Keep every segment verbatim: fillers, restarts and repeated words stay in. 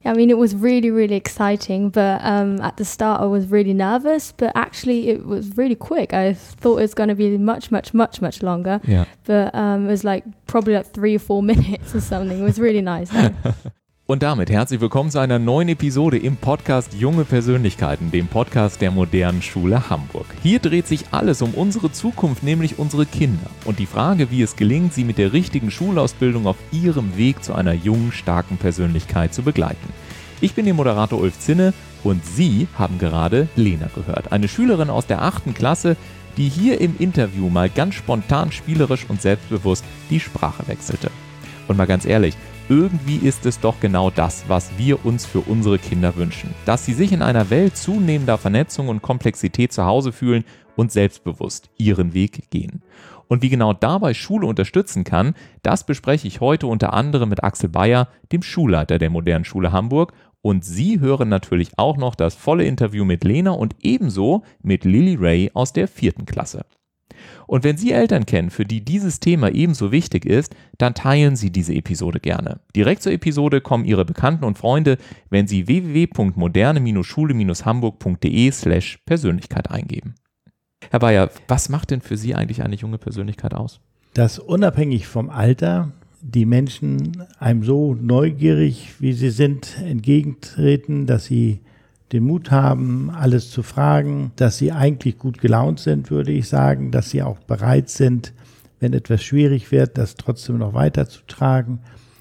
Yeah, I mean, it was really, really exciting, but um, at the start I was really nervous, but actually it was really quick. I thought it was going to be much, much, much, much longer, yeah. but um, it was like probably like three or four minutes or something. It was really nice. Und damit herzlich willkommen zu einer neuen Episode im Podcast Junge Persönlichkeiten, dem Podcast der Modernen Schule Hamburg. Hier dreht sich alles um unsere Zukunft, nämlich unsere Kinder und die Frage, wie es gelingt, sie mit der richtigen Schulausbildung auf ihrem Weg zu einer jungen, starken Persönlichkeit zu begleiten. Ich bin Ihr Moderator Ulf Zinne und Sie haben gerade Lena gehört, eine Schülerin aus der achten Klasse, die hier im Interview mal ganz spontan, spielerisch und selbstbewusst die Sprache wechselte. Und mal ganz ehrlich, irgendwie ist es doch genau das, was wir uns für unsere Kinder wünschen. Dass sie sich in einer Welt zunehmender Vernetzung und Komplexität zu Hause fühlen und selbstbewusst ihren Weg gehen. Und wie genau dabei Schule unterstützen kann, das bespreche ich heute unter anderem mit Axel Bayer, dem Schulleiter der Modernen Schule Hamburg. Und Sie hören natürlich auch noch das volle Interview mit Lena und ebenso mit Lily Ray aus der vierten Klasse. Und wenn Sie Eltern kennen, für die dieses Thema ebenso wichtig ist, dann teilen Sie diese Episode gerne. Direkt zur Episode kommen Ihre Bekannten und Freunde, wenn Sie w w w punkt moderne schule hamburg punkt de slash Persönlichkeit eingeben. Herr Bayer, was macht denn für Sie eigentlich eine junge Persönlichkeit aus? Dass unabhängig vom Alter die Menschen einem so neugierig, wie sie sind, entgegentreten, dass sie den Mut haben, alles zu fragen, dass sie eigentlich gut gelaunt sind, würde ich sagen, dass sie auch bereit sind, wenn etwas schwierig wird, das trotzdem noch weiterzutragen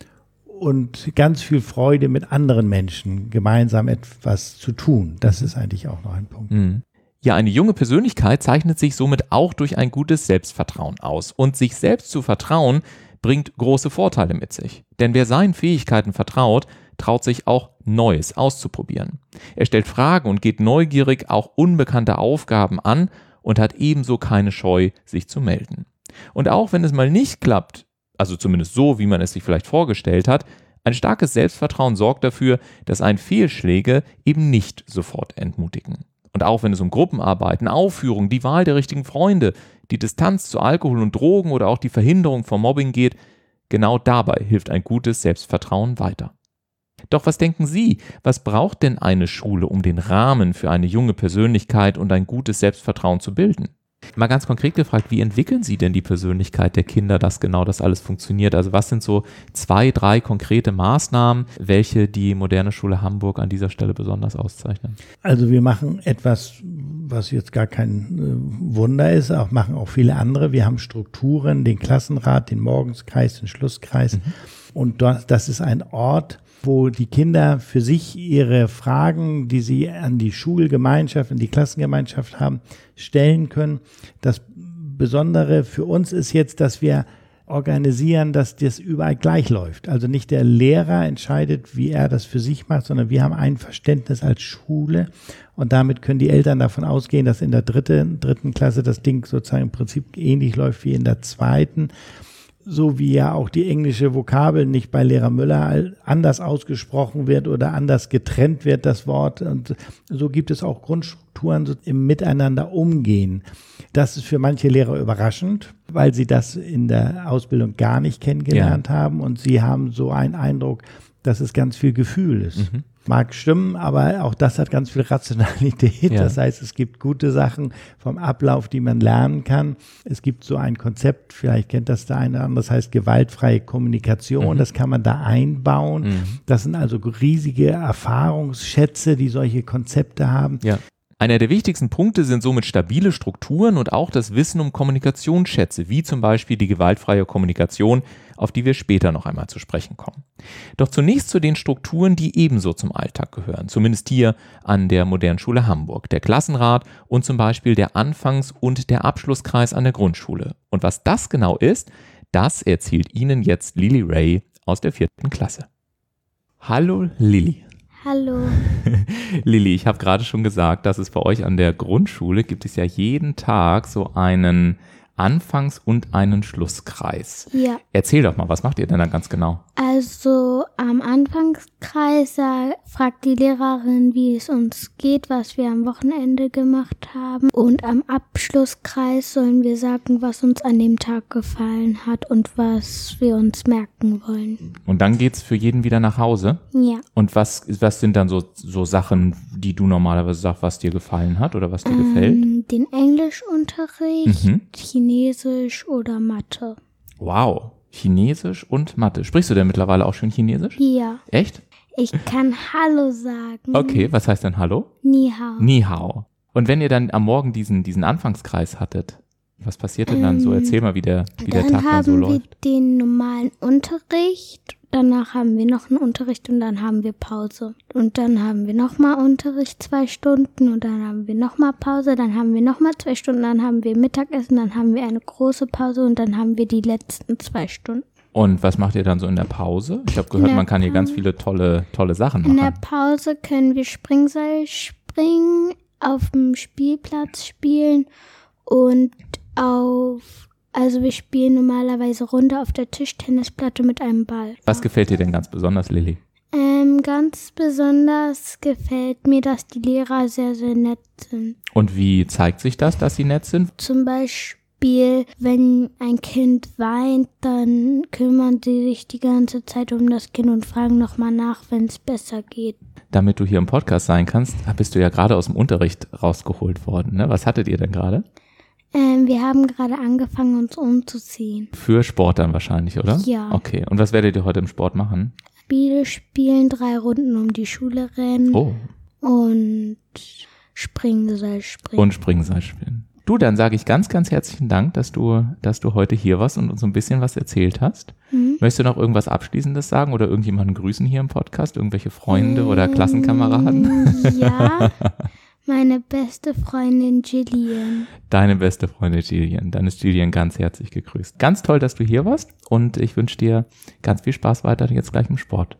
und ganz viel Freude mit anderen Menschen gemeinsam etwas zu tun. Das ist eigentlich auch noch ein Punkt. Mhm. Ja, eine junge Persönlichkeit zeichnet sich somit auch durch ein gutes Selbstvertrauen aus. Und sich selbst zu vertrauen, bringt große Vorteile mit sich. Denn wer seinen Fähigkeiten vertraut, traut sich auch Neues auszuprobieren. Er stellt Fragen und geht neugierig auch unbekannte Aufgaben an und hat ebenso keine Scheu, sich zu melden. Und auch wenn es mal nicht klappt, also zumindest so, wie man es sich vielleicht vorgestellt hat, ein starkes Selbstvertrauen sorgt dafür, dass einen Fehlschläge eben nicht sofort entmutigen. Und auch wenn es um Gruppenarbeiten, Aufführungen, die Wahl der richtigen Freunde, die Distanz zu Alkohol und Drogen oder auch die Verhinderung von Mobbing geht, genau dabei hilft ein gutes Selbstvertrauen weiter. Doch was denken Sie, was braucht denn eine Schule, um den Rahmen für eine junge Persönlichkeit und ein gutes Selbstvertrauen zu bilden? Mal ganz konkret gefragt, wie entwickeln Sie denn die Persönlichkeit der Kinder, dass genau das alles funktioniert? Also was sind so zwei, drei konkrete Maßnahmen, welche die Moderne Schule Hamburg an dieser Stelle besonders auszeichnen? Also wir machen etwas, was jetzt gar kein äh, Wunder ist, auch machen auch viele andere. Wir haben Strukturen, den Klassenrat, den Morgenskreis, den Schlusskreis. Mhm. Und dort, das ist ein Ort, wo die Kinder für sich ihre Fragen, die sie an die Schulgemeinschaft, an die Klassengemeinschaft haben, stellen können. Das Besondere für uns ist jetzt, dass wir organisieren, dass das überall gleich läuft. Also nicht der Lehrer entscheidet, wie er das für sich macht, sondern wir haben ein Verständnis als Schule und damit können die Eltern davon ausgehen, dass in der dritten, dritten Klasse das Ding sozusagen im Prinzip ähnlich läuft wie in der zweiten. So wie ja auch die englische Vokabel nicht bei Lehrer Müller anders ausgesprochen wird oder anders getrennt wird, das Wort. Und so gibt es auch Grundstrukturen so im Miteinander umgehen. Das ist für manche Lehrer überraschend, weil sie das in der Ausbildung gar nicht kennengelernt ja. haben und sie haben so einen Eindruck, dass es ganz viel Gefühl ist. Mhm. Mag stimmen, aber auch das hat ganz viel Rationalität. Ja. Das heißt, es gibt gute Sachen vom Ablauf, die man lernen kann. Es gibt so ein Konzept, vielleicht kennt das der eine oder andere, das heißt gewaltfreie Kommunikation. Mhm. Das kann man da einbauen. Mhm. Das sind also riesige Erfahrungsschätze, die solche Konzepte haben. Ja. Einer der wichtigsten Punkte sind somit stabile Strukturen und auch das Wissen um Kommunikationsschätze, wie zum Beispiel die gewaltfreie Kommunikation, auf die wir später noch einmal zu sprechen kommen. Doch zunächst zu den Strukturen, die ebenso zum Alltag gehören, zumindest hier an der Modernen Schule Hamburg, der Klassenrat und zum Beispiel der Anfangs- und der Abschlusskreis an der Grundschule. Und was das genau ist, das erzählt Ihnen jetzt Lily Ray aus der vierten Klasse. Hallo Lily. Hallo. Lilly, ich habe gerade schon gesagt, dass es bei euch an der Grundschule gibt es ja jeden Tag so einen Anfangs- und einen Schlusskreis. Ja. Erzähl doch mal, was macht ihr denn da ganz genau? Also am Anfangskreis äh, fragt die Lehrerin, wie es uns geht, was wir am Wochenende gemacht haben. Und am Abschlusskreis sollen wir sagen, was uns an dem Tag gefallen hat und was wir uns merken wollen. Und dann geht's für jeden wieder nach Hause? Ja. Und was, was sind dann so, so Sachen, die du normalerweise sagst, was dir gefallen hat oder was dir ähm, gefällt? Den Englischunterricht, Mhm. Chinesisch oder Mathe. Wow, Chinesisch und Mathe. Sprichst du denn mittlerweile auch schon Chinesisch? Ja. Echt? Ich kann Hallo sagen. Okay, was heißt denn Hallo? Ni hao. Ni hao. Und wenn ihr dann am Morgen diesen, diesen Anfangskreis hattet, was passiert denn dann so? Ähm, Erzähl mal, wie der, wie der Dann Tag dann so haben wir läuft. den normalen Unterricht, danach haben wir noch einen Unterricht und dann haben wir Pause. Und dann haben wir nochmal Unterricht, zwei Stunden und dann haben wir nochmal Pause, dann haben wir nochmal zwei Stunden, dann haben wir Mittagessen, dann haben wir eine große Pause und dann haben wir die letzten zwei Stunden. Und was macht ihr dann so in der Pause? Ich habe gehört, der man kann hier ganz Pause- viele tolle, tolle Sachen In der machen. Pause können wir Springseil springen, auf dem Spielplatz spielen und auf, also wir spielen normalerweise Runde auf der Tischtennisplatte mit einem Ball. Was gefällt dir denn ganz besonders, Lilly? Ähm, ganz besonders gefällt mir, dass die Lehrer sehr, sehr nett sind. Und wie zeigt sich das, dass sie nett sind? Zum Beispiel, wenn ein Kind weint, dann kümmern sie sich die ganze Zeit um das Kind und fragen nochmal nach, wenn es besser geht. Damit du hier im Podcast sein kannst, bist du ja gerade aus dem Unterricht rausgeholt worden. Ne? Was hattet ihr denn gerade? Ähm, wir haben gerade angefangen, uns umzuziehen. Für Sport dann wahrscheinlich, oder? Ja. Okay, und was werdet ihr heute im Sport machen? Spiele spielen, drei Runden um die Schule rennen Oh, und Springseil springen. und Springseil spielen. Du, dann sage ich ganz, ganz herzlichen Dank, dass du, dass du heute hier warst und uns so ein bisschen was erzählt hast. Mhm. Möchtest du noch irgendwas Abschließendes sagen oder irgendjemanden grüßen hier im Podcast? Irgendwelche Freunde oder Klassenkameraden? Ja, meine beste Freundin Jillian. Deine beste Freundin Gillian. Dann ist Gillian ganz herzlich gegrüßt. Ganz toll, dass du hier warst und ich wünsche dir ganz viel Spaß weiter jetzt gleich im Sport.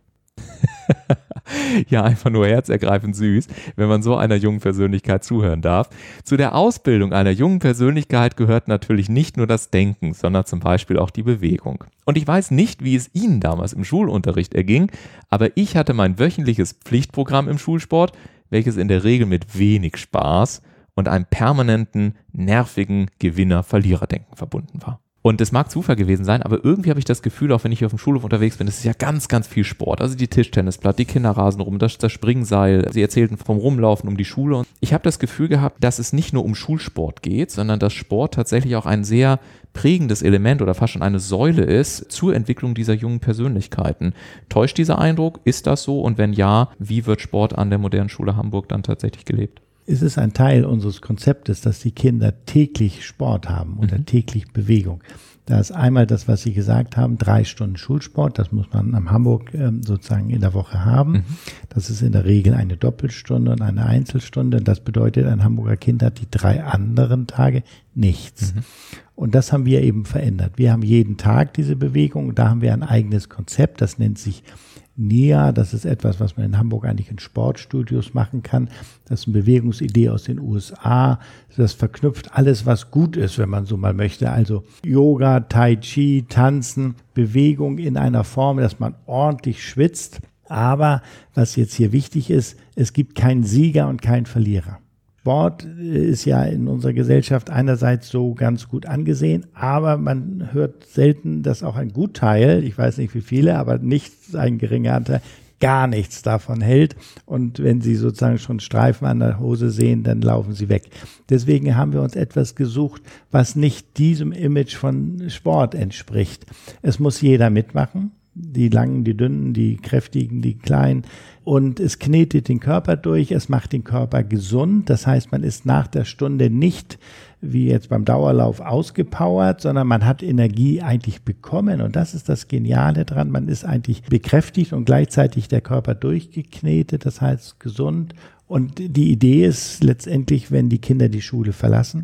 Ja, einfach nur herzergreifend süß, wenn man so einer jungen Persönlichkeit zuhören darf. Zu der Ausbildung einer jungen Persönlichkeit gehört natürlich nicht nur das Denken, sondern zum Beispiel auch die Bewegung. Und ich weiß nicht, wie es Ihnen damals im Schulunterricht erging, aber ich hatte mein wöchentliches Pflichtprogramm im Schulsport, welches in der Regel mit wenig Spaß und einem permanenten, nervigen Gewinner-Verlierer-Denken verbunden war. Und es mag Zufall gewesen sein, aber irgendwie habe ich das Gefühl, auch wenn ich hier auf dem Schulhof unterwegs bin, es ist ja ganz, ganz viel Sport. Also die Tischtennisplatte, die Kinderrasen rum, das, das Springseil. Sie erzählten vom Rumlaufen um die Schule. Und ich habe das Gefühl gehabt, dass es nicht nur um Schulsport geht, sondern dass Sport tatsächlich auch ein sehr prägendes Element oder fast schon eine Säule ist zur Entwicklung dieser jungen Persönlichkeiten. Täuscht dieser Eindruck? Ist das so? Und wenn ja, wie wird Sport an der Modernen Schule Hamburg dann tatsächlich gelebt? Es ist ein Teil unseres Konzeptes, dass die Kinder täglich Sport haben oder Mhm. täglich Bewegung. Da ist einmal das, was Sie gesagt haben, drei Stunden Schulsport. Das muss man am Hamburg ähm, sozusagen in der Woche haben. Mhm. Das ist in der Regel eine Doppelstunde und eine Einzelstunde. Das bedeutet, ein Hamburger Kind hat die drei anderen Tage nichts. Mhm. Und das haben wir eben verändert. Wir haben jeden Tag diese Bewegung. Da haben wir ein eigenes Konzept. Das nennt sich N I A. Das ist etwas, was man in Hamburg eigentlich in Sportstudios machen kann. Das ist eine Bewegungsidee aus den U S A. Das verknüpft alles, was gut ist, wenn man so mal möchte. Also Yoga, Tai Chi, Tanzen, Bewegung in einer Form, dass man ordentlich schwitzt. Aber was jetzt hier wichtig ist, es gibt keinen Sieger und keinen Verlierer. Sport ist ja in unserer Gesellschaft einerseits so ganz gut angesehen, aber man hört selten, dass auch ein Gutteil, ich weiß nicht wie viele, aber nicht ein geringer Anteil, gar nichts davon hält. Und wenn sie sozusagen schon Streifen an der Hose sehen, dann laufen sie weg. Deswegen haben wir uns etwas gesucht, was nicht diesem Image von Sport entspricht. Es muss jeder mitmachen. Die Langen, die Dünnen, die Kräftigen, die Kleinen. Und es knetet den Körper durch, es macht den Körper gesund. Das heißt, man ist nach der Stunde nicht wie jetzt beim Dauerlauf ausgepowert, sondern man hat Energie eigentlich bekommen. Und das ist das Geniale dran. Man ist eigentlich bekräftigt und gleichzeitig der Körper durchgeknetet, das heißt gesund. Und die Idee ist letztendlich, wenn die Kinder die Schule verlassen,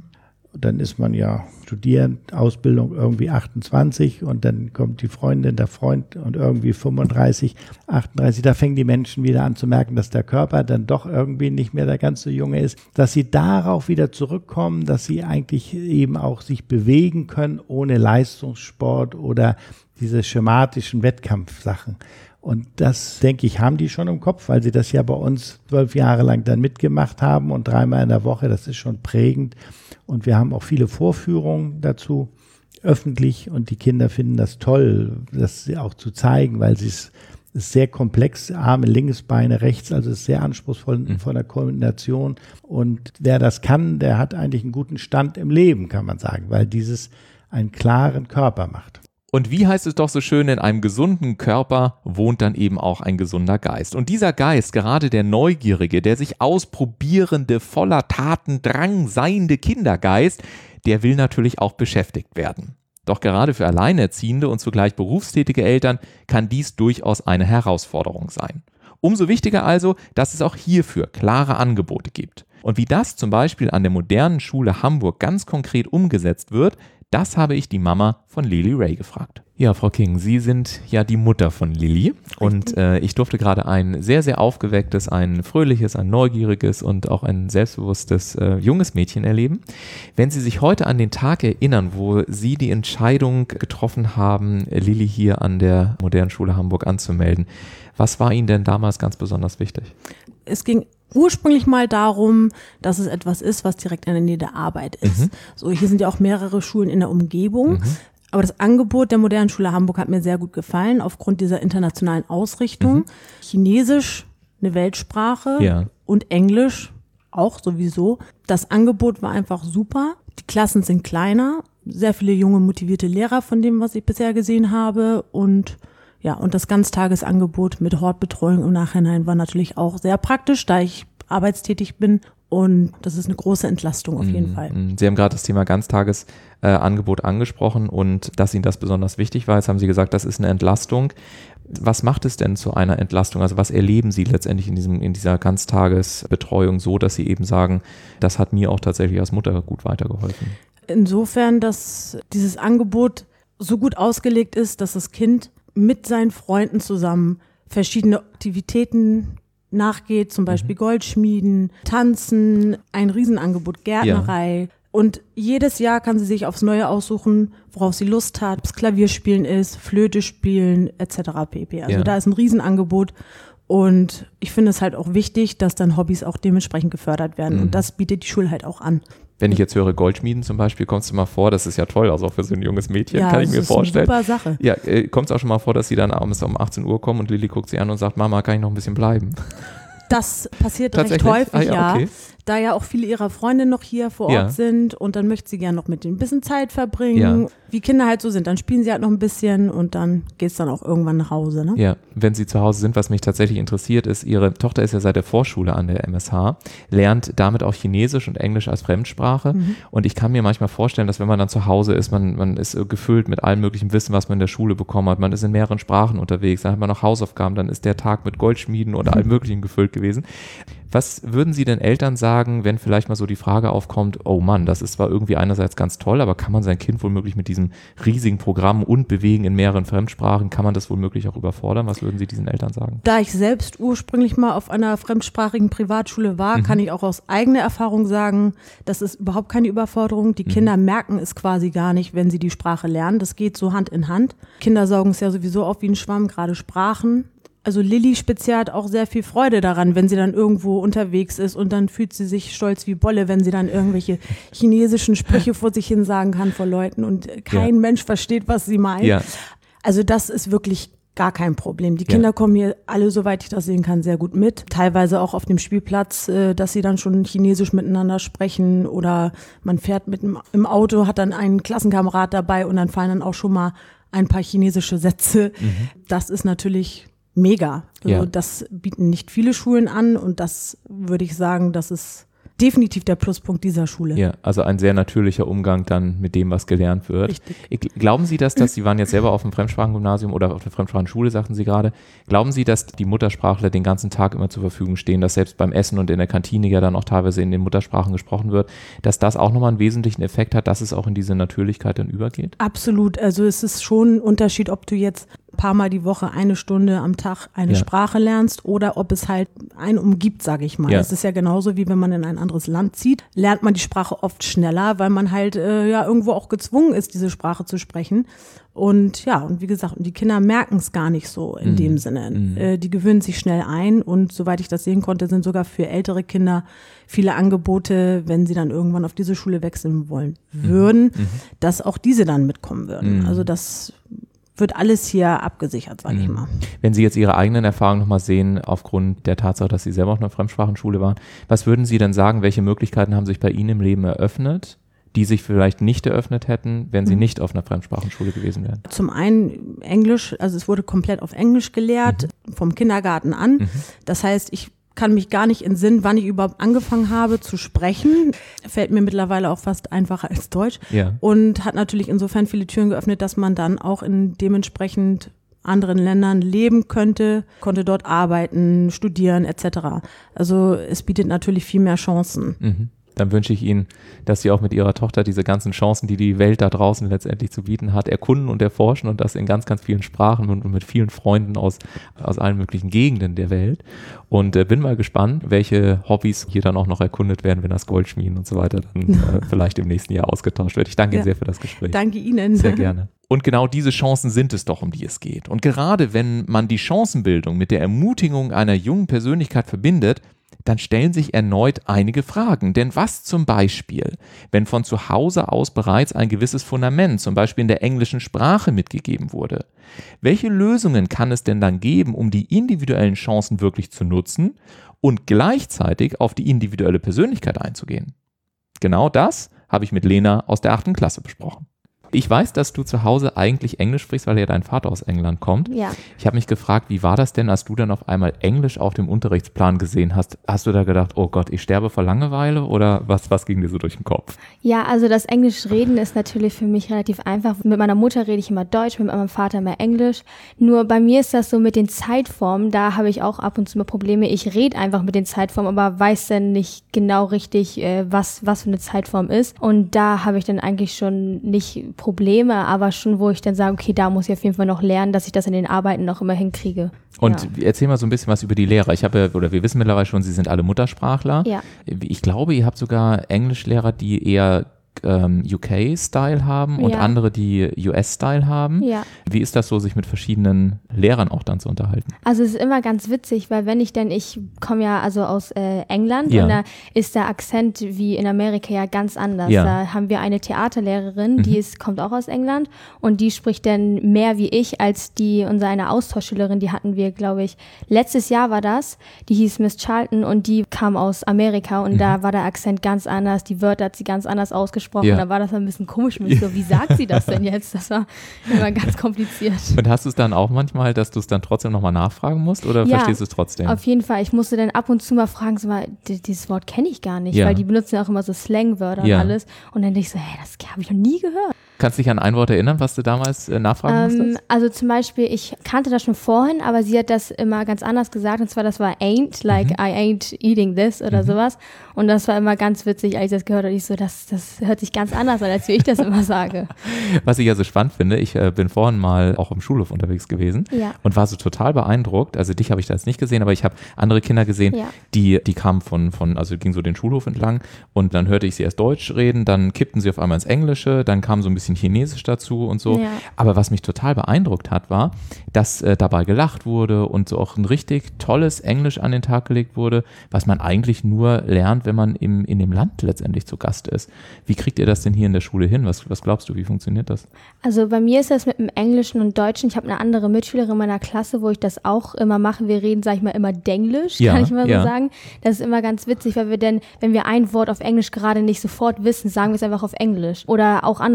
Dann ist man ja studierend, Ausbildung irgendwie achtundzwanzig und dann kommt die Freundin, der Freund und irgendwie fünfunddreißig, achtunddreißig. Da fängen die Menschen wieder an zu merken, dass der Körper dann doch irgendwie nicht mehr der ganz so junge ist. Dass sie darauf wieder zurückkommen, dass sie eigentlich eben auch sich bewegen können ohne Leistungssport oder diese schematischen Wettkampfsachen. Und das, denke ich, haben die schon im Kopf, weil sie das ja bei uns zwölf Jahre lang dann mitgemacht haben und dreimal in der Woche, das ist schon prägend. Und wir haben auch viele Vorführungen dazu, öffentlich, und die Kinder finden das toll, das auch zu zeigen, weil sie es ist sehr komplex, Arme, links, Beine, rechts, also ist sehr anspruchsvoll mhm. von der Koordination. Und wer das kann, der hat eigentlich einen guten Stand im Leben, kann man sagen, weil dieses einen klaren Körper macht. Und wie heißt es doch so schön, in einem gesunden Körper wohnt dann eben auch ein gesunder Geist. Und dieser Geist, gerade der neugierige, der sich ausprobierende, voller Tatendrang seiende Kindergeist, der will natürlich auch beschäftigt werden. Doch gerade für alleinerziehende und zugleich berufstätige Eltern kann dies durchaus eine Herausforderung sein. Umso wichtiger also, dass es auch hierfür klare Angebote gibt. Und wie das zum Beispiel an der modernen Schule Hamburg ganz konkret umgesetzt wird, das habe ich die Mama von Lily Ray gefragt. Ja, Frau King, Sie sind ja die Mutter von Lily und äh, ich durfte gerade ein sehr, sehr aufgewecktes, ein fröhliches, ein neugieriges und auch ein selbstbewusstes äh, junges Mädchen erleben. Wenn Sie sich heute an den Tag erinnern, wo Sie die Entscheidung getroffen haben, Lily hier an der Modernen Schule Hamburg anzumelden, was war Ihnen denn damals ganz besonders wichtig? Es ging ursprünglich mal darum, dass es etwas ist, was direkt in der Nähe der Arbeit ist. Mhm. So, hier sind ja auch mehrere Schulen in der Umgebung. Mhm. Aber das Angebot der Modernen Schule Hamburg hat mir sehr gut gefallen, aufgrund dieser internationalen Ausrichtung. Mhm. Chinesisch, eine Weltsprache, ja, und Englisch auch sowieso. Das Angebot war einfach super. Die Klassen sind kleiner, sehr viele junge, motivierte Lehrer von dem, was ich bisher gesehen habe. Und ja, und das Ganztagesangebot mit Hortbetreuung im Nachhinein war natürlich auch sehr praktisch, da ich arbeitstätig bin. Und das ist eine große Entlastung auf jeden Fall. Sie haben gerade das Thema Ganztagesangebot äh, angesprochen und dass Ihnen das besonders wichtig war. Jetzt haben Sie gesagt, das ist eine Entlastung. Was macht es denn zu einer Entlastung? Also was erleben Sie letztendlich in diesem in dieser Ganztagesbetreuung so, dass Sie eben sagen, das hat mir auch tatsächlich als Mutter gut weitergeholfen? Insofern, dass dieses Angebot so gut ausgelegt ist, dass das Kind mit seinen Freunden zusammen verschiedene Aktivitäten nachgeht, zum Beispiel mhm. Goldschmieden, Tanzen, ein Riesenangebot, Gärtnerei. Ja. Und jedes Jahr kann sie sich aufs Neue aussuchen, worauf sie Lust hat, ob es Klavierspielen ist, Flöte spielen, et cetera pp. Also ja, da ist ein Riesenangebot. Und ich finde es halt auch wichtig, dass dann Hobbys auch dementsprechend gefördert werden. Mhm. Und das bietet die Schule halt auch an. Wenn ich jetzt höre Goldschmieden zum Beispiel, kommt es mal vor, das ist ja toll, also auch für so ein junges Mädchen, ja, kann ich mir vorstellen. Ja, das ist eine super Sache. Ja, äh, kommt es auch schon mal vor, dass sie dann abends um achtzehn Uhr kommen und Lily guckt sie an und sagt, Mama, kann ich noch ein bisschen bleiben? Das passiert recht häufig, ah, ja, okay. Da ja auch viele ihrer Freunde noch hier vor Ort ja. sind und dann möchte sie gerne noch mit denen ein bisschen Zeit verbringen. Ja. Wie Kinder halt so sind, dann spielen sie halt noch ein bisschen und dann geht es dann auch irgendwann nach Hause. Ne? Ja, wenn sie zu Hause sind, was mich tatsächlich interessiert ist, ihre Tochter ist ja seit der Vorschule an der M S H, lernt damit auch Chinesisch und Englisch als Fremdsprache mhm. und ich kann mir manchmal vorstellen, dass wenn man dann zu Hause ist, man, man ist gefüllt mit allem möglichen Wissen, was man in der Schule bekommen hat, man ist in mehreren Sprachen unterwegs, dann hat man noch Hausaufgaben, dann ist der Tag mit Goldschmieden oder allem möglichen gefüllt gewesen. Was würden Sie denn Eltern sagen, wenn vielleicht mal so die Frage aufkommt, oh Mann, das ist zwar irgendwie einerseits ganz toll, aber kann man sein Kind womöglich mit diesem riesigen Programm und Bewegen in mehreren Fremdsprachen, kann man das womöglich auch überfordern? Was würden Sie diesen Eltern sagen? Da ich selbst ursprünglich mal auf einer fremdsprachigen Privatschule war, mhm. kann ich auch aus eigener Erfahrung sagen, das ist überhaupt keine Überforderung. Die mhm. Kinder merken es quasi gar nicht, wenn sie die Sprache lernen. Das geht so Hand in Hand. Kinder saugen es ja sowieso auf wie ein Schwamm, gerade Sprachen. Also Lilly speziell hat auch sehr viel Freude daran, wenn sie dann irgendwo unterwegs ist und dann fühlt sie sich stolz wie Bolle, wenn sie dann irgendwelche chinesischen Sprüche vor sich hin sagen kann vor Leuten und kein ja. Mensch versteht, was sie meint. Ja. Also das ist wirklich gar kein Problem. Die Kinder ja. kommen hier alle, soweit ich das sehen kann, sehr gut mit. Teilweise auch auf dem Spielplatz, dass sie dann schon Chinesisch miteinander sprechen oder man fährt mit dem, im Auto, hat dann einen Klassenkamerad dabei und dann fallen dann auch schon mal ein paar chinesische Sätze. Mhm. Das ist natürlich mega. Also ja. Das bieten nicht viele Schulen an und das würde ich sagen, das ist definitiv der Pluspunkt dieser Schule. Ja, also ein sehr natürlicher Umgang dann mit dem, was gelernt wird. Richtig. Glauben Sie, dass das, Sie waren jetzt selber auf dem Fremdsprachengymnasium oder auf der Fremdsprachenschule, sagten Sie gerade, glauben Sie, dass die Muttersprachler den ganzen Tag immer zur Verfügung stehen, dass selbst beim Essen und in der Kantine ja dann auch teilweise in den Muttersprachen gesprochen wird, dass das auch nochmal einen wesentlichen Effekt hat, dass es auch in diese Natürlichkeit dann übergeht? Absolut, also es ist schon ein Unterschied, ob du jetzt ein paar Mal die Woche eine Stunde am Tag eine Ja. Sprache lernst oder ob es halt einen umgibt, sage ich mal. Ja. Es ist ja genauso, wie wenn man in ein anderes Land zieht, lernt man die Sprache oft schneller, weil man halt äh, ja irgendwo auch gezwungen ist, diese Sprache zu sprechen. Und ja, und wie gesagt, die Kinder merken es gar nicht so in Mhm. dem Sinne. Mhm. Äh, die gewöhnen sich schnell ein und soweit ich das sehen konnte, sind sogar für ältere Kinder viele Angebote, wenn sie dann irgendwann auf diese Schule wechseln wollen würden, Mhm. dass auch diese dann mitkommen würden. Mhm. Also das wird alles hier abgesichert, sage ich Mhm. mal. Wenn Sie jetzt Ihre eigenen Erfahrungen nochmal sehen, aufgrund der Tatsache, dass Sie selber auf einer Fremdsprachenschule waren, was würden Sie denn sagen, welche Möglichkeiten haben sich bei Ihnen im Leben eröffnet, die sich vielleicht nicht eröffnet hätten, wenn Sie Mhm. nicht auf einer Fremdsprachenschule gewesen wären? Zum einen Englisch, also es wurde komplett auf Englisch gelehrt, vom Kindergarten an. Mhm. Das heißt, ich kann mich gar nicht entsinnen, wann ich überhaupt angefangen habe zu sprechen. Fällt mir mittlerweile auch fast einfacher als Deutsch. Ja. Und hat natürlich insofern viele Türen geöffnet, dass man dann auch in dementsprechend anderen Ländern leben könnte, konnte dort arbeiten, studieren et cetera. Also es bietet natürlich viel mehr Chancen. Mhm. Dann wünsche ich Ihnen, dass Sie auch mit Ihrer Tochter diese ganzen Chancen, die die Welt da draußen letztendlich zu bieten hat, erkunden und erforschen und das in ganz, ganz vielen Sprachen und, und mit vielen Freunden aus, aus allen möglichen Gegenden der Welt. Und äh, bin mal gespannt, welche Hobbys hier dann auch noch erkundet werden, wenn das Goldschmieden und so weiter dann äh, vielleicht im nächsten Jahr ausgetauscht wird. Ich danke Ihnen Ja. sehr für das Gespräch. Danke Ihnen. Sehr gerne. Und genau diese Chancen sind es doch, um die es geht. Und gerade wenn man die Chancenbildung mit der Ermutigung einer jungen Persönlichkeit verbindet, dann stellen sich erneut einige Fragen. Denn was zum Beispiel, wenn von zu Hause aus bereits ein gewisses Fundament, zum Beispiel in der englischen Sprache, mitgegeben wurde? Welche Lösungen kann es denn dann geben, um die individuellen Chancen wirklich zu nutzen und gleichzeitig auf die individuelle Persönlichkeit einzugehen? Genau das habe ich mit Lena aus der achten Klasse besprochen. Ich weiß, dass du zu Hause eigentlich Englisch sprichst, weil ja dein Vater aus England kommt. Ja. Ich habe mich gefragt, wie war das denn, als du dann auf einmal Englisch auf dem Unterrichtsplan gesehen hast? Hast du da gedacht, oh Gott, ich sterbe vor Langeweile oder was, was ging dir so durch den Kopf? Ja, also das Englisch reden ist natürlich für mich relativ einfach. Mit meiner Mutter rede ich immer Deutsch, mit meinem Vater immer Englisch. Nur bei mir ist das so mit den Zeitformen, da habe ich auch ab und zu mal Probleme. Ich rede einfach mit den Zeitformen, aber weiß dann nicht genau richtig, äh, was, was für eine Zeitform ist. Und da habe ich dann eigentlich schon nicht Probleme, aber schon, wo ich dann sage, okay, da muss ich auf jeden Fall noch lernen, dass ich das in den Arbeiten noch immer hinkriege. Und ja. erzähl mal so ein bisschen was über die Lehrer. Ich habe ja, oder wir wissen mittlerweile schon, sie sind alle Muttersprachler. Ja. Ich glaube, ihr habt sogar Englischlehrer, die eher ähm, U K-Style haben und Ja. andere, die U S-Style haben. Ja. Wie ist das so, sich mit verschiedenen Lehrern auch dann zu unterhalten? Also es ist immer ganz witzig, weil wenn ich denn, ich komme ja also aus äh, England Ja. und da ist der Akzent wie in Amerika ja ganz anders. Ja. Da haben wir eine Theaterlehrerin, Mhm. die ist, kommt auch aus England und die spricht dann mehr wie ich als die, unsere eine Austauschschülerin, die hatten wir, glaube ich, letztes Jahr war das, die hieß Miss Charlton und die kam aus Amerika und Mhm. da war der Akzent ganz anders, die Wörter hat sie ganz anders ausgesprochen, Ja. da war das ein bisschen komisch mit so, wie sagt sie das denn jetzt? Das war immer ganz kompliziert. Und hast du es dann auch manchmal, dass du es dann trotzdem nochmal nachfragen musst oder Ja, verstehst du es trotzdem? Auf jeden Fall. Ich musste dann ab und zu mal fragen, so mal, d- dieses Wort kenne ich gar nicht, Ja. weil die benutzen ja auch immer so Slangwörter Ja. und alles. Und dann denke ich so, hä, das habe ich noch nie gehört. Kannst du dich an ein Wort erinnern, was du damals äh, nachfragen Ähm, musstest? also zum Beispiel, ich kannte das schon vorhin, aber sie hat das immer ganz anders gesagt. Und zwar, das war ain't, like Mhm. I ain't eating this oder Mhm. sowas. Und das war immer ganz witzig, als ich das gehört habe. Ich so, das, das hört sich ganz anders an, als wie ich das immer sage. Was ich ja so spannend finde, ich äh, bin vorhin mal auch im Schulhof unterwegs gewesen Ja. und war so total beeindruckt. Also dich habe ich da jetzt nicht gesehen, aber ich habe andere Kinder gesehen, Ja. die, die kamen von, von, also ging so den Schulhof entlang und dann hörte ich sie erst Deutsch reden, dann kippten sie auf einmal ins Englische, dann kam so ein bisschen Chinesisch dazu und so. Ja. Aber was mich total beeindruckt hat, war, dass äh, dabei gelacht wurde und so auch ein richtig tolles Englisch an den Tag gelegt wurde, was man eigentlich nur lernt, wenn man im, in dem Land letztendlich zu Gast ist. Wie kriegt ihr das denn hier in der Schule hin? Was, was glaubst du, wie funktioniert das? Also bei mir ist das mit dem Englischen und Deutschen. Ich habe eine andere Mitschülerin in meiner Klasse, wo ich das auch immer mache. Wir reden, sag ich mal, immer Denglisch, Ja, kann ich mal ja. so sagen. Das ist immer ganz witzig, weil wir dann, wenn wir ein Wort auf Englisch gerade nicht sofort wissen, sagen wir es einfach auf Englisch. Oder auch andersrum, wenn wir es auf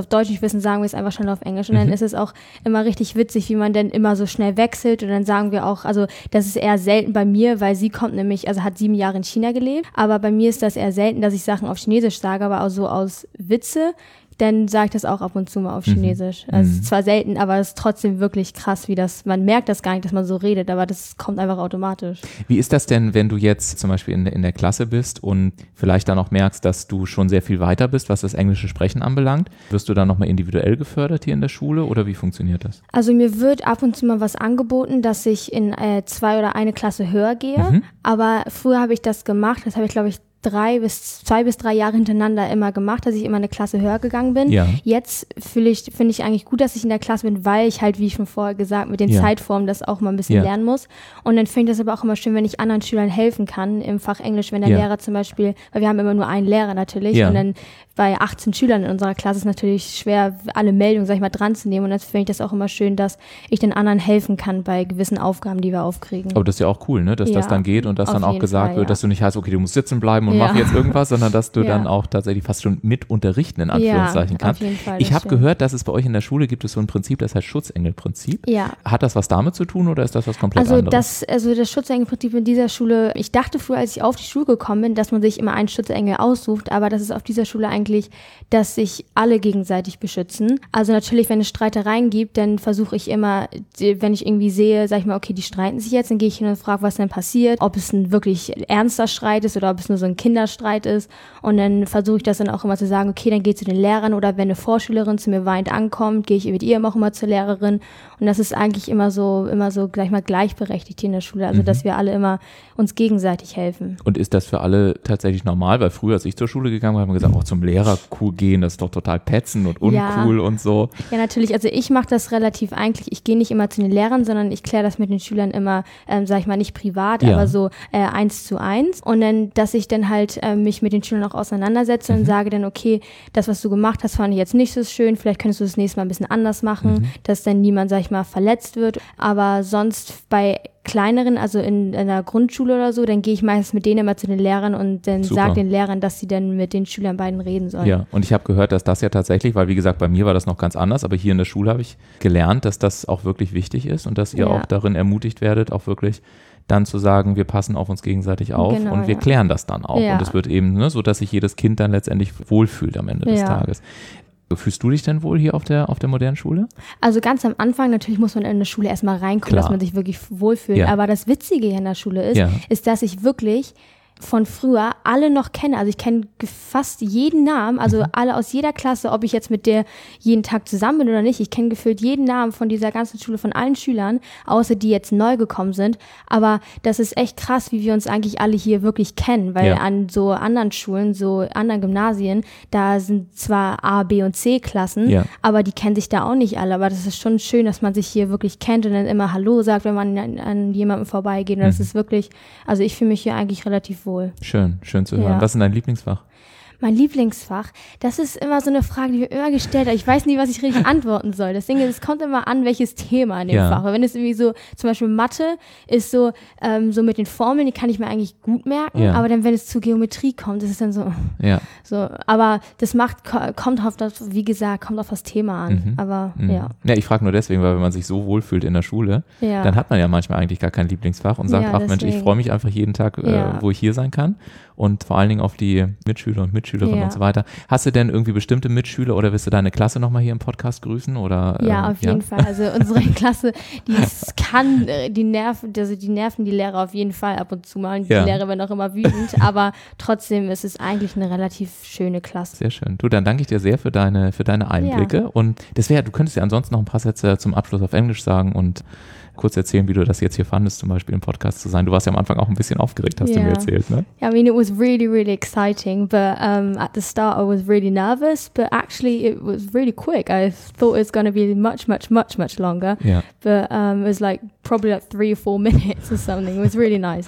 auf Deutsch nicht wissen, sagen wir es einfach schnell auf Englisch. Und dann mhm. ist es auch immer richtig witzig, wie man dann immer so schnell wechselt. Und dann sagen wir auch, also das ist eher selten bei mir, weil sie kommt nämlich, also hat sieben Jahre in China gelebt. Aber bei mir ist das eher selten, dass ich Sachen auf Chinesisch sage, aber auch so aus Witze. Dann sage ich das auch ab und zu mal auf Chinesisch. Mhm. Also es ist zwar selten, aber es ist trotzdem wirklich krass, wie das, man merkt das gar nicht, dass man so redet, aber das kommt einfach automatisch. Wie ist das denn, wenn du jetzt zum Beispiel in, in der Klasse bist und vielleicht dann auch merkst, dass du schon sehr viel weiter bist, was das englische Sprechen anbelangt? Wirst du dann nochmal individuell gefördert hier in der Schule oder wie funktioniert das? Also mir wird ab und zu mal was angeboten, dass ich in äh, zwei oder eine Klasse höher gehe, mhm. aber früher habe ich das gemacht, das habe ich glaube ich drei bis zwei bis drei Jahre hintereinander immer gemacht, dass ich immer eine Klasse höher gegangen bin. Ja. Jetzt fühle ich, finde ich eigentlich gut, dass ich in der Klasse bin, weil ich halt, wie ich schon vorher gesagt, mit den ja. Zeitformen das auch mal ein bisschen ja. lernen muss. Und dann finde ich das aber auch immer schön, wenn ich anderen Schülern helfen kann im Fach Englisch, wenn der ja. Lehrer zum Beispiel, weil wir haben immer nur einen Lehrer natürlich ja. und dann bei achtzehn Schülern in unserer Klasse ist es natürlich schwer, alle Meldungen, sag ich mal, dran zu nehmen. Und dann finde ich das auch immer schön, dass ich den anderen helfen kann bei gewissen Aufgaben, die wir aufkriegen. Aber das ist ja auch cool, ne? Dass ja, das dann geht und dass dann auch gesagt Fall, wird, ja. dass du nicht heißt, okay, du musst sitzen bleiben und ja. mach jetzt irgendwas, sondern dass du ja. dann auch tatsächlich fast schon mit unterrichten, in Anführungszeichen, ja, kannst. Auf jeden Fall, ich habe gehört, dass es bei euch in der Schule gibt es so ein Prinzip, das heißt Schutzengelprinzip. Ja. Hat das was damit zu tun oder ist das was komplett also anderes? Das, also das Schutzengelprinzip in dieser Schule, ich dachte früher, als ich auf die Schule gekommen bin, dass man sich immer einen Schutzengel aussucht, aber das ist auf dieser Schule eigentlich, dass sich alle gegenseitig beschützen. Also natürlich, wenn es Streitereien gibt, dann versuche ich immer, wenn ich irgendwie sehe, sag ich mal, okay, die streiten sich jetzt, dann gehe ich hin und frage, was denn passiert, ob es ein wirklich ernster Streit ist oder ob es nur so ein Kinderstreit ist. Und dann versuche ich das dann auch immer zu sagen, okay, dann geh zu den Lehrern oder wenn eine Vorschülerin zu mir weint ankommt, gehe ich mit ihr auch immer zur Lehrerin. Und das ist eigentlich immer so, immer so gleich mal gleichberechtigt hier in der Schule, also mhm. dass wir alle immer uns gegenseitig helfen. Und ist das für alle tatsächlich normal? Weil früher, als ich zur Schule gegangen bin, haben wir gesagt, auch zum Lehrer cool gehen, das ist doch total petzen und uncool ja. und so. Ja, natürlich. Also ich mache das relativ eigentlich, ich gehe nicht immer zu den Lehrern, sondern ich kläre das mit den Schülern immer, ähm, sag ich mal, nicht privat, ja. aber so äh, eins zu eins. Und dann, dass ich dann halt äh, mich mit den Schülern auch auseinandersetze mhm. und sage dann, okay, das, was du gemacht hast, fand ich jetzt nicht so schön, vielleicht könntest du das nächste Mal ein bisschen anders machen, mhm. dass dann niemand, sag ich mal, verletzt wird. Aber sonst bei kleineren, also in, in der Grundschule oder so, dann gehe ich meistens mit denen immer zu den Lehrern und dann sage den Lehrern, dass sie dann mit den Schülern beiden reden sollen. Ja, und ich habe gehört, dass das ja tatsächlich, weil wie gesagt, bei mir war das noch ganz anders, aber hier in der Schule habe ich gelernt, dass das auch wirklich wichtig ist und dass ihr ja. auch darin ermutigt werdet, auch wirklich dann zu sagen, wir passen auf uns gegenseitig auf genau, und wir ja. klären das dann auch. Ja. Und es wird eben ne, so, dass sich jedes Kind dann letztendlich wohlfühlt am Ende des ja. Tages. Fühlst du dich denn wohl hier auf der, auf der modernen Schule? Also ganz am Anfang, natürlich muss man in eine Schule erstmal reinkommen, Klar. dass man sich wirklich wohlfühlt. Ja. Aber das Witzige hier in der Schule ist, ja. ist, dass ich wirklich von früher alle noch kenne. Also ich kenne fast jeden Namen, also mhm. alle aus jeder Klasse, ob ich jetzt mit der jeden Tag zusammen bin oder nicht. Ich kenne gefühlt jeden Namen von dieser ganzen Schule, von allen Schülern, außer die jetzt neu gekommen sind. Aber das ist echt krass, wie wir uns eigentlich alle hier wirklich kennen, weil ja. an so anderen Schulen, so anderen Gymnasien, da sind zwar A, B und C Klassen, ja. aber die kennen sich da auch nicht alle. Aber das ist schon schön, dass man sich hier wirklich kennt und dann immer Hallo sagt, wenn man an, an jemandem vorbeigeht. Und mhm. das ist wirklich, also ich fühle mich hier eigentlich relativ wohl. Schön, schön zu hören. Ja. Was ist denn dein Lieblingsfach? Mein Lieblingsfach, das ist immer so eine Frage, die mir immer gestellt hat. Ich weiß nie, was ich richtig antworten soll. Das Ding ist, es kommt immer an, welches Thema in dem ja. Fach. Weil wenn es irgendwie so, zum Beispiel Mathe ist so, ähm, so mit den Formeln, die kann ich mir eigentlich gut merken. Ja. Aber dann, wenn es zu Geometrie kommt, ist es dann so, ja. so. Aber das macht, kommt auf das, wie gesagt, kommt auf das Thema an. Mhm. Aber, mhm. ja. Ja, ich frage nur deswegen, weil wenn man sich so wohlfühlt in der Schule, ja. dann hat man ja manchmal eigentlich gar kein Lieblingsfach und sagt, ja, ach deswegen. Mensch, ich freue mich einfach jeden Tag, äh, ja. wo ich hier sein kann. Und vor allen Dingen auf die Mitschüler und Mitschülerinnen ja. und so weiter. Hast du denn irgendwie bestimmte Mitschüler oder willst du deine Klasse nochmal hier im Podcast grüßen? Oder, ja, äh, auf jeden ja? Fall. Also unsere Klasse, die kann, die nerven, also die nerven die Lehrer auf jeden Fall ab und zu mal. Und die ja. Lehrer werden auch immer wütend, aber trotzdem ist es eigentlich eine relativ schöne Klasse. Sehr schön. Du, dann danke ich dir sehr für deine, für deine Einblicke. Ja. Und das wäre, du könntest ja ansonsten noch ein paar Sätze zum Abschluss auf Englisch sagen und kurz erzählen, wie du das jetzt hier fandest, zum Beispiel im Podcast zu sein. Du warst ja am Anfang auch ein bisschen aufgeregt, hast yeah. du mir erzählt, ne? Yeah, I mean, it was really, really exciting, but um, at the start I was really nervous, but actually it was really quick. I thought it was going to be much, much, much, much longer, yeah. but um, it was like probably like three or four minutes or something. It was really nice.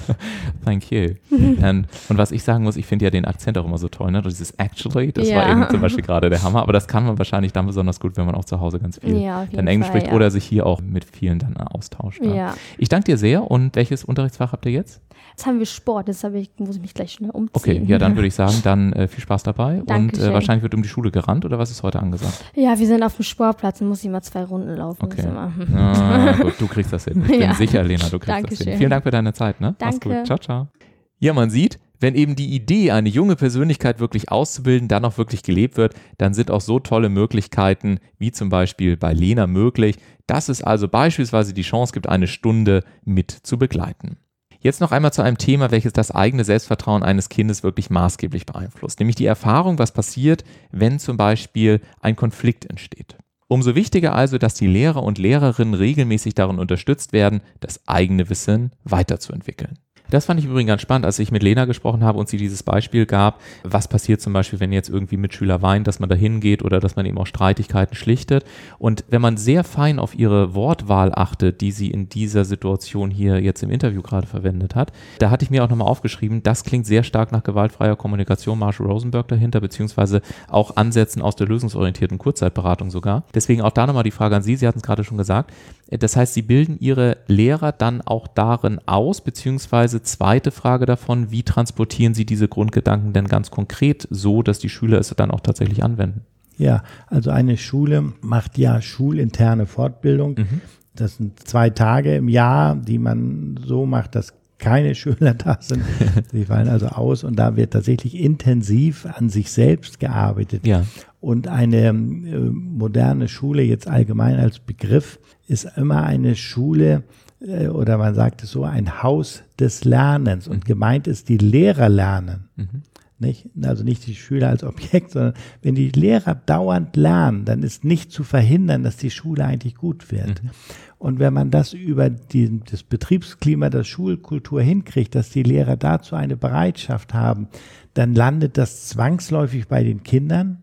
Thank you. und, und was ich sagen muss, ich finde ja den Akzent auch immer so toll, ne? Dieses actually, das yeah. war eben zum Beispiel gerade der Hammer, aber das kann man wahrscheinlich dann besonders gut, wenn man auch zu Hause ganz viel ja, dann Englisch Fall, spricht ja. oder sich hier auch mit vielen dann austauscht. Ja. Ich danke dir sehr und welches Unterrichtsfach habt ihr jetzt? Jetzt haben wir Sport, deshalb ich, muss ich mich gleich schnell umziehen. Okay, ja, dann würde ich sagen, dann äh, viel Spaß dabei. Dankeschön. Und äh, wahrscheinlich wird um die Schule gerannt, oder was ist heute angesagt? Ja, wir sind auf dem Sportplatz und muss ich mal zwei Runden laufen. Okay. Immer. Ah, gut, du kriegst das hin. Ich bin Ja. sicher, Lena, du kriegst Dankeschön. das hin. Vielen Dank für deine Zeit. Ne? Mach's Danke. gut. Ciao, ciao. Ja, man sieht, wenn eben die Idee, eine junge Persönlichkeit wirklich auszubilden, dann auch wirklich gelebt wird, dann sind auch so tolle Möglichkeiten, wie zum Beispiel bei Lena möglich, dass es also beispielsweise die Chance gibt, eine Stunde mit zu begleiten. Jetzt noch einmal zu einem Thema, welches das eigene Selbstvertrauen eines Kindes wirklich maßgeblich beeinflusst, nämlich die Erfahrung, was passiert, wenn zum Beispiel ein Konflikt entsteht. Umso wichtiger also, dass die Lehrer und Lehrerinnen regelmäßig darin unterstützt werden, das eigene Wissen weiterzuentwickeln. Das fand ich übrigens ganz spannend, als ich mit Lena gesprochen habe und sie dieses Beispiel gab, was passiert zum Beispiel, wenn jetzt irgendwie Mitschüler weinen, dass man da hingeht oder dass man eben auch Streitigkeiten schlichtet. Und wenn man sehr fein auf ihre Wortwahl achtet, die sie in dieser Situation hier jetzt im Interview gerade verwendet hat, da hatte ich mir auch nochmal aufgeschrieben, das klingt sehr stark nach gewaltfreier Kommunikation, Marshall Rosenberg dahinter, beziehungsweise auch Ansätzen aus der lösungsorientierten Kurzzeitberatung sogar. Deswegen auch da nochmal die Frage an Sie, Sie hatten es gerade schon gesagt, das heißt, Sie bilden Ihre Lehrer dann auch darin aus, beziehungsweise zweite Frage davon, wie transportieren Sie diese Grundgedanken denn ganz konkret so, dass die Schüler es dann auch tatsächlich anwenden? Ja, also eine Schule macht ja schulinterne Fortbildung. Mhm. Das sind zwei Tage im Jahr, die man so macht, dass keine Schüler da sind. Sie fallen also aus und da wird tatsächlich intensiv an sich selbst gearbeitet. Ja. Und eine äh, moderne Schule jetzt allgemein als Begriff ist immer eine Schule, oder man sagt es so, ein Haus des Lernens. Und gemeint ist, die Lehrer lernen. Mhm. Nicht? Also nicht die Schüler als Objekt, sondern wenn die Lehrer dauernd lernen, dann ist nicht zu verhindern, dass die Schule eigentlich gut wird. Mhm. Und wenn man das über die, das Betriebsklima der Schulkultur hinkriegt, dass die Lehrer dazu eine Bereitschaft haben, dann landet das zwangsläufig bei den Kindern.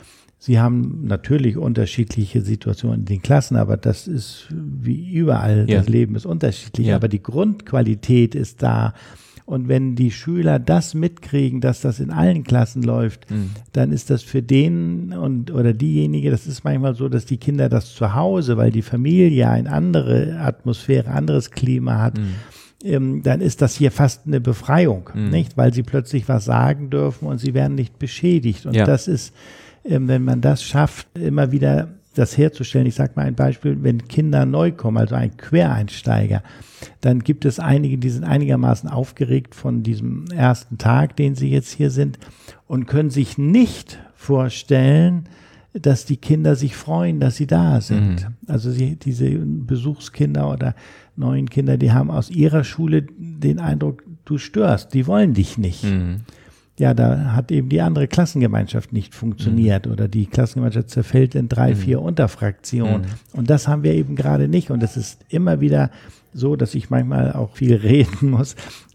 Sie haben natürlich unterschiedliche Situationen in den Klassen, aber das ist wie überall, ja. Das Leben ist unterschiedlich, ja. Aber die Grundqualität ist da. Und wenn die Schüler das mitkriegen, dass das in allen Klassen läuft, mhm. dann ist das für den und oder diejenige, das ist manchmal so, dass die Kinder das zu Hause, weil die Familie eine andere Atmosphäre, anderes Klima hat, mhm. ähm, dann ist das hier fast eine Befreiung, mhm. nicht? Weil sie plötzlich was sagen dürfen und sie werden nicht beschädigt. Und ja. das ist, ähm, wenn man das schafft, immer wieder das herzustellen. Ich sage mal ein Beispiel, wenn Kinder neu kommen, also ein Quereinsteiger, dann gibt es einige, die sind einigermaßen aufgeregt von diesem ersten Tag, den sie jetzt hier sind und können sich nicht vorstellen, dass die Kinder sich freuen, dass sie da sind. Mhm. Also sie, diese Besuchskinder oder neuen Kinder, die haben aus ihrer Schule den Eindruck, du störst, die wollen dich nicht. Mhm. Ja, da hat eben die andere Klassengemeinschaft nicht funktioniert mhm. oder die Klassengemeinschaft zerfällt in drei, mhm. vier Unterfraktionen. Mhm. Und das haben wir eben gerade nicht. Und es ist immer wieder so, dass ich manchmal auch viel reden muss.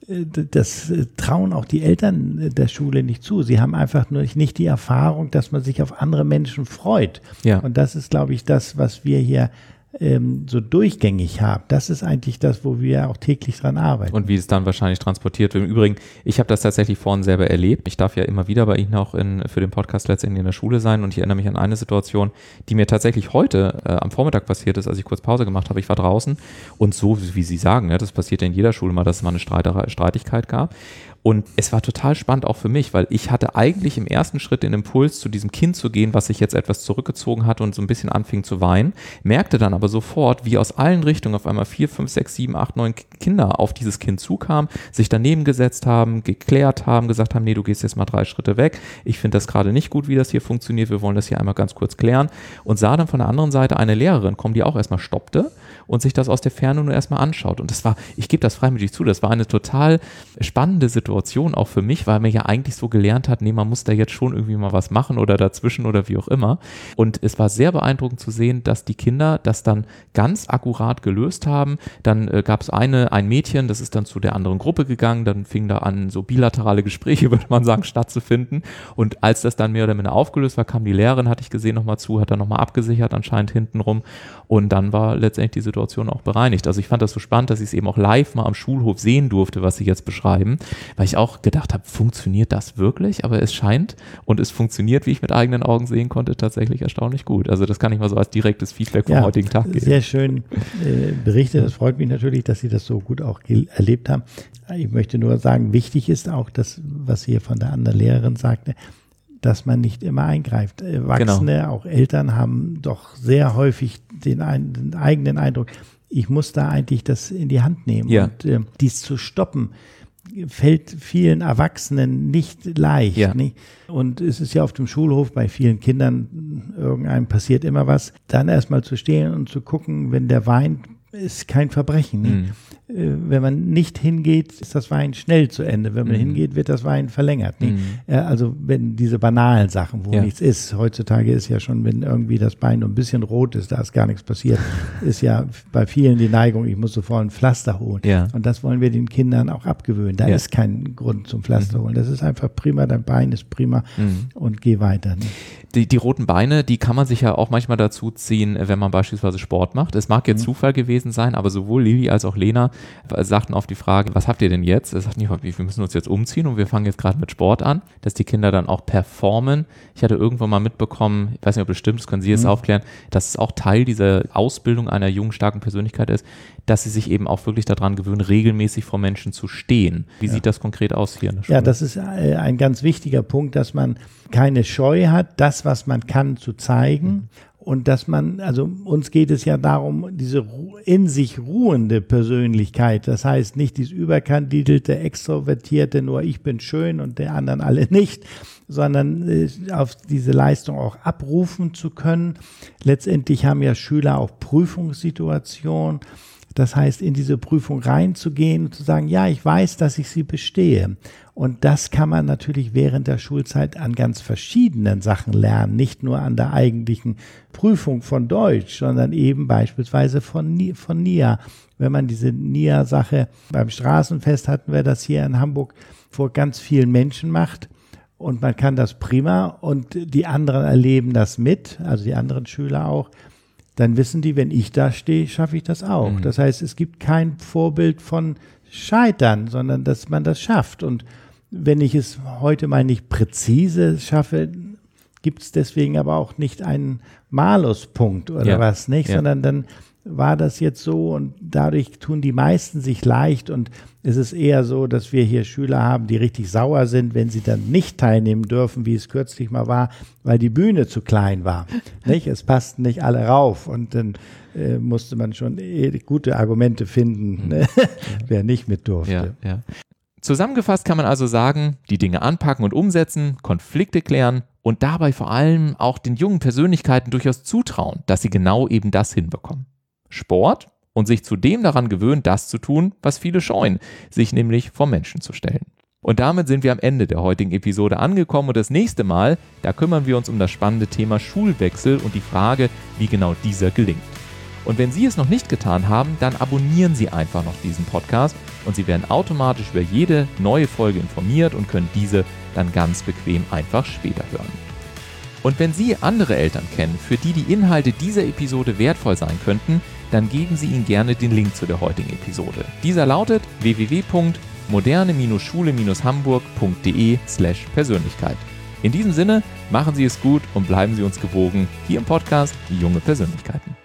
Das trauen auch die Eltern der Schule nicht zu. Sie haben einfach nur nicht die Erfahrung, dass man sich auf andere Menschen freut. Ja. Und das ist, glaube ich, das, was wir hier ähm, so durchgängig haben. Das ist eigentlich das, wo wir auch täglich dran arbeiten. Und wie es dann wahrscheinlich transportiert wird. Im Übrigen, ich habe das tatsächlich vorhin selber erlebt. Ich darf ja immer wieder bei Ihnen auch in, für den Podcast letztendlich in der Schule sein und ich erinnere mich an eine Situation, die mir tatsächlich heute äh, am Vormittag passiert ist, als ich kurz Pause gemacht habe. Ich war draußen und so, wie Sie sagen, ja, das passiert ja in jeder Schule mal, dass es mal eine Streiter- Streitigkeit gab. Und es war total spannend auch für mich, weil ich hatte eigentlich im ersten Schritt den Impuls, zu diesem Kind zu gehen, was sich jetzt etwas zurückgezogen hatte und so ein bisschen anfing zu weinen, merkte dann aber sofort, wie aus allen Richtungen auf einmal vier, fünf, sechs, sieben, acht, neun Kinder auf dieses Kind zukamen, sich daneben gesetzt haben, geklärt haben, gesagt haben, nee, du gehst jetzt mal drei Schritte weg, ich finde das gerade nicht gut, wie das hier funktioniert, wir wollen das hier einmal ganz kurz klären und sah dann von der anderen Seite eine Lehrerin kommen, die auch erstmal stoppte und sich das aus der Ferne nur erstmal anschaut. Und das war, ich gebe das freimütig zu, das war eine total spannende Situation auch für mich, weil man ja eigentlich so gelernt hat, nee, man muss da jetzt schon irgendwie mal was machen oder dazwischen oder wie auch immer. Und es war sehr beeindruckend zu sehen, dass die Kinder das dann ganz akkurat gelöst haben. Dann äh, gab es eine, ein Mädchen, das ist dann zu der anderen Gruppe gegangen, dann fing da an, so bilaterale Gespräche, würde man sagen, stattzufinden. Und als das dann mehr oder minder aufgelöst war, kam die Lehrerin, hatte ich gesehen, nochmal zu, hat dann nochmal abgesichert, anscheinend hintenrum. Und dann war letztendlich die Situation auch bereinigt. Also ich fand das so spannend, dass ich es eben auch live mal am Schulhof sehen durfte, was Sie jetzt beschreiben, weil ich auch gedacht habe, funktioniert das wirklich? Aber es scheint und es funktioniert, wie ich mit eigenen Augen sehen konnte, tatsächlich erstaunlich gut. Also das kann ich mal so als direktes Feedback vom ja, heutigen Tag sehr schön äh, berichtet. Das freut mich natürlich, dass Sie das so gut auch erlebt haben. Ich möchte nur sagen, wichtig ist auch das, was hier von der anderen Lehrerin sagte, dass man nicht immer eingreift. Erwachsene, genau. Auch Eltern haben doch sehr häufig den, ein, den eigenen Eindruck, ich muss da eigentlich das in die Hand nehmen. Ja. Und äh, dies zu stoppen, fällt vielen Erwachsenen nicht leicht. Ja. Nicht? Und es ist ja auf dem Schulhof bei vielen Kindern, irgendeinem passiert immer was, dann erstmal zu stehen und zu gucken, wenn der weint, ist kein Verbrechen. Mhm. Wenn man nicht hingeht, ist das Weinen schnell zu Ende. Wenn man mhm. hingeht, wird das Weinen verlängert. Mhm. Also wenn diese banalen Sachen, wo ja. nichts ist, heutzutage ist ja schon, wenn irgendwie das Bein nur ein bisschen rot ist, da ist gar nichts passiert, ist ja bei vielen die Neigung, ich muss sofort ein Pflaster holen. Ja. Und das wollen wir den Kindern auch abgewöhnen. Da ja. ist kein Grund zum Pflaster mhm. holen. Das ist einfach prima, dein Bein ist prima mhm. und geh weiter. Ne? Die, die roten Beine, die kann man sich ja auch manchmal dazu ziehen, wenn man beispielsweise Sport macht. Es mag jetzt mhm. Zufall gewesen sein, aber sowohl Lili als auch Lena sagten auf die Frage, was habt ihr denn jetzt? Es sagten, wir müssen uns jetzt umziehen und wir fangen jetzt gerade mit Sport an, dass die Kinder dann auch performen. Ich hatte irgendwann mal mitbekommen, ich weiß nicht, ob das stimmt, das können Sie jetzt mhm. aufklären, dass es auch Teil dieser Ausbildung einer jungen, starken Persönlichkeit ist, dass sie sich eben auch wirklich daran gewöhnen, regelmäßig vor Menschen zu stehen. Wie ja. sieht das konkret aus hier in der Schule? Ja, das ist ein ganz wichtiger Punkt, dass man keine Scheu hat, das, was man kann, zu zeigen. Mhm. Und dass man, also uns geht es ja darum, diese in sich ruhende Persönlichkeit, das heißt nicht dieses überkandidelte, extrovertierte, nur ich bin schön und der anderen alle nicht, sondern äh, auf diese Leistung auch abrufen zu können. Letztendlich haben ja Schüler auch Prüfungssituationen. Das heißt, in diese Prüfung reinzugehen und zu sagen, ja, ich weiß, dass ich sie bestehe. Und das kann man natürlich während der Schulzeit an ganz verschiedenen Sachen lernen. Nicht nur an der eigentlichen Prüfung von Deutsch, sondern eben beispielsweise von, von N I A. Wenn man diese N I A-Sache beim Straßenfest hatten wir das hier in Hamburg vor ganz vielen Menschen macht. Und man kann das prima und die anderen erleben das mit, also die anderen Schüler auch. Dann wissen die, wenn ich da stehe, schaffe ich das auch. Mhm. Das heißt, es gibt kein Vorbild von Scheitern, sondern dass man das schafft. Und wenn ich es heute mal nicht präzise schaffe, gibt es deswegen aber auch nicht einen Maluspunkt oder ja. was, nicht? Ja. Sondern dann war das jetzt so und dadurch tun die meisten sich leicht und es ist eher so, dass wir hier Schüler haben, die richtig sauer sind, wenn sie dann nicht teilnehmen dürfen, wie es kürzlich mal war, weil die Bühne zu klein war. Nicht? Es passten nicht alle rauf und dann äh, musste man schon eh gute Argumente finden, ne? Wer nicht mit durfte. Ja, ja. Zusammengefasst kann man also sagen, die Dinge anpacken und umsetzen, Konflikte klären und dabei vor allem auch den jungen Persönlichkeiten durchaus zutrauen, dass sie genau eben das hinbekommen. Sport und sich zudem daran gewöhnen, das zu tun, was viele scheuen, sich nämlich vor Menschen zu stellen. Und damit sind wir am Ende der heutigen Episode angekommen und das nächste Mal, da kümmern wir uns um das spannende Thema Schulwechsel und die Frage, wie genau dieser gelingt. Und wenn Sie es noch nicht getan haben, dann abonnieren Sie einfach noch diesen Podcast und Sie werden automatisch über jede neue Folge informiert und können diese dann ganz bequem einfach später hören. Und wenn Sie andere Eltern kennen, für die die Inhalte dieser Episode wertvoll sein könnten, dann geben Sie ihnen gerne den Link zu der heutigen Episode. Dieser lautet w w w punkt moderne schule hamburg punkt de slash Persönlichkeit. In diesem Sinne, machen Sie es gut und bleiben Sie uns gewogen hier im Podcast Junge Persönlichkeiten.